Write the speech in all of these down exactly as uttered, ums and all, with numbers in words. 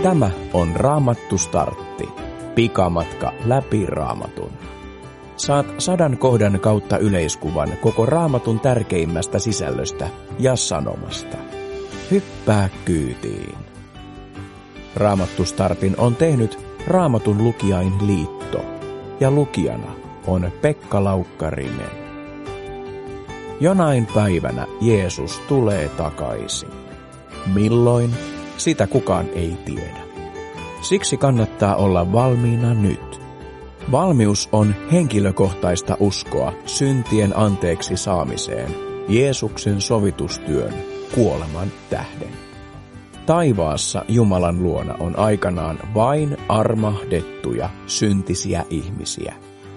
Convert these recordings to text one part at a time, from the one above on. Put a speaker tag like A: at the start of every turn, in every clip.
A: Tämä on Raamattu Startti. Pikamatka läpi Raamatun. Saat sadan kohdan kautta yleiskuvan koko Raamatun tärkeimmästä sisällöstä ja sanomasta. Hyppää kyytiin. Raamattu Startin on tehnyt Raamatun lukijain liitto ja lukijana on Pekka Laukkarinen. Jonain päivänä Jeesus tulee takaisin. Milloin? Sitä kukaan ei tiedä. Siksi kannattaa olla valmiina nyt. Valmius on henkilökohtaista uskoa syntien anteeksi saamiseen Jeesuksen sovitustyön kuoleman tähden. Taivaassa Jumalan luona on aikanaan vain armahdettuja syntisiä ihmisiä.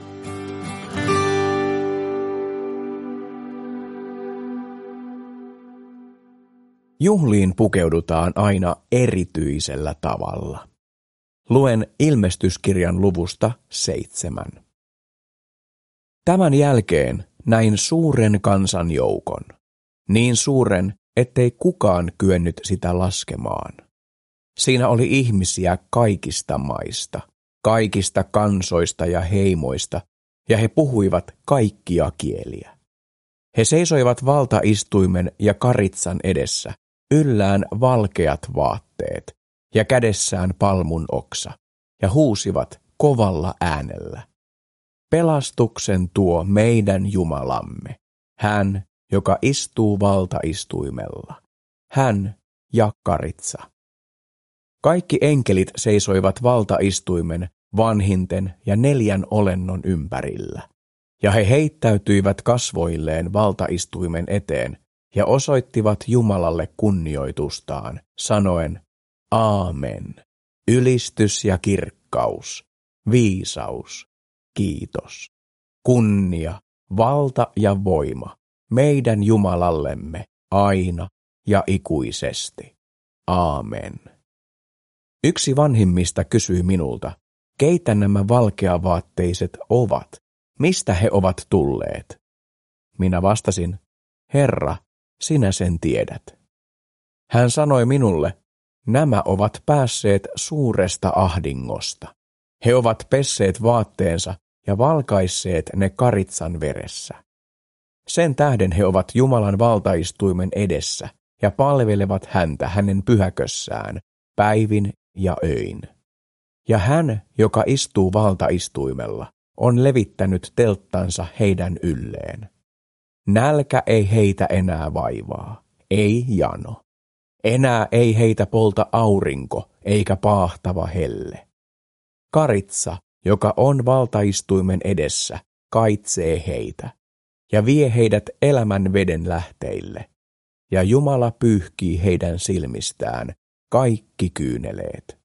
A: Juhliin pukeudutaan aina erityisellä tavalla. Luen Ilmestyskirjan luvusta seitsemän. Tämän jälkeen näin suuren kansanjoukon, niin suuren, ettei kukaan kyennyt sitä laskemaan. Siinä oli ihmisiä kaikista maista, kaikista kansoista ja heimoista, ja he puhuivat kaikkia kieliä. He seisoivat valtaistuimen ja karitsan edessä, yllään valkeat vaatteet ja kädessään palmun oksa, ja huusivat kovalla äänellä. Pelastuksen tuo meidän Jumalamme, hän, joka istuu valtaistuimella, hän ja karitsa. Kaikki enkelit seisoivat valtaistuimen, vanhinten ja neljän olennon ympärillä, ja he heittäytyivät kasvoilleen valtaistuimen eteen ja osoittivat Jumalalle kunnioitustaan, sanoen, Aamen, ylistys ja kirkkaus, viisaus, kiitos, kunnia, valta ja voima, meidän Jumalallemme aina ja ikuisesti. Aamen. Yksi vanhimmista kysyi minulta, keitä nämä valkeavaatteiset ovat, mistä he ovat tulleet? Minä vastasin, Herra, sinä sen tiedät. Hän sanoi minulle, nämä ovat päässeet suuresta ahdingosta. He ovat pesseet vaatteensa ja valkaisseet ne karitsan veressä. Sen tähden he ovat Jumalan valtaistuimen edessä ja palvelevat häntä hänen pyhäkössään päivin ja öin. Ja hän, joka istuu valtaistuimella, on levittänyt telttansa heidän ylleen. Nälkä ei heitä enää vaivaa, ei jano. Enää ei heitä polta aurinko eikä paahtava helle. Karitsa, joka on valtaistuimen edessä, kaitsee heitä ja vie heidät elämän veden lähteille, ja Jumala pyyhkii heidän silmistään kaikki kyyneleet.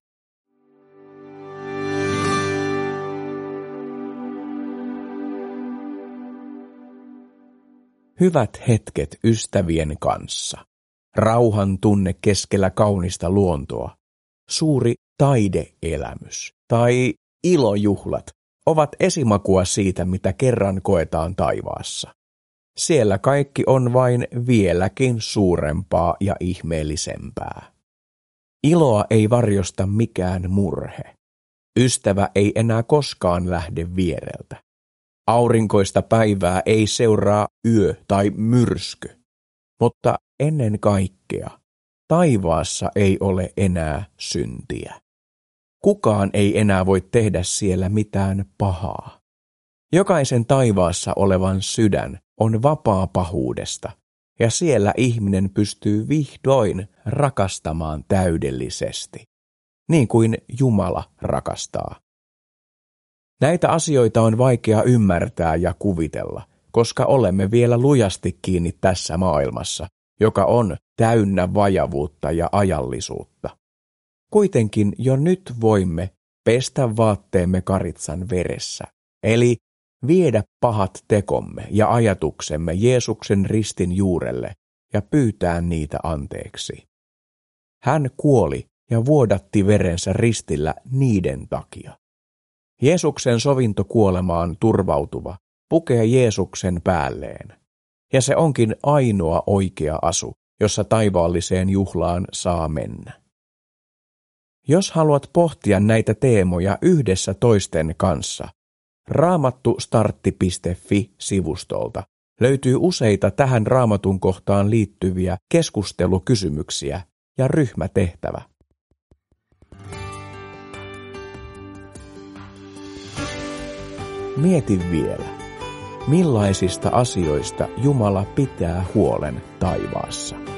A: Hyvät hetket ystävien kanssa, rauhan tunne keskellä kaunista luontoa, suuri taideelämys tai ilojuhlat ovat esimakua siitä, mitä kerran koetaan taivaassa. Siellä kaikki on vain vieläkin suurempaa ja ihmeellisempää. Iloa ei varjosta mikään murhe. Ystävä ei enää koskaan lähde viereltä. Aurinkoista päivää ei seuraa yö tai myrsky, mutta ennen kaikkea taivaassa ei ole enää syntiä. Kukaan ei enää voi tehdä siellä mitään pahaa. Jokaisen taivaassa olevan sydän on vapaa pahuudesta, ja siellä ihminen pystyy vihdoin rakastamaan täydellisesti, niin kuin Jumala rakastaa. Näitä asioita on vaikea ymmärtää ja kuvitella, koska olemme vielä lujasti kiinni tässä maailmassa, joka on täynnä vajavuutta ja ajallisuutta. Kuitenkin jo nyt voimme pestä vaatteemme karitsan veressä, eli viedä pahat tekomme ja ajatuksemme Jeesuksen ristin juurelle ja pyytää niitä anteeksi. Hän kuoli ja vuodatti verensä ristillä niiden takia. Jeesuksen sovintokuolemaan turvautuva pukee Jeesuksen päälleen, ja se onkin ainoa oikea asu, jossa taivaalliseen juhlaan saa mennä. Jos haluat pohtia näitä teemoja yhdessä toisten kanssa, raamattustartti piste fi-sivustolta löytyy useita tähän raamatun kohtaan liittyviä keskustelukysymyksiä ja ryhmätehtävä. Mieti vielä, millaisista asioista Jumala pitää huolen taivaassa.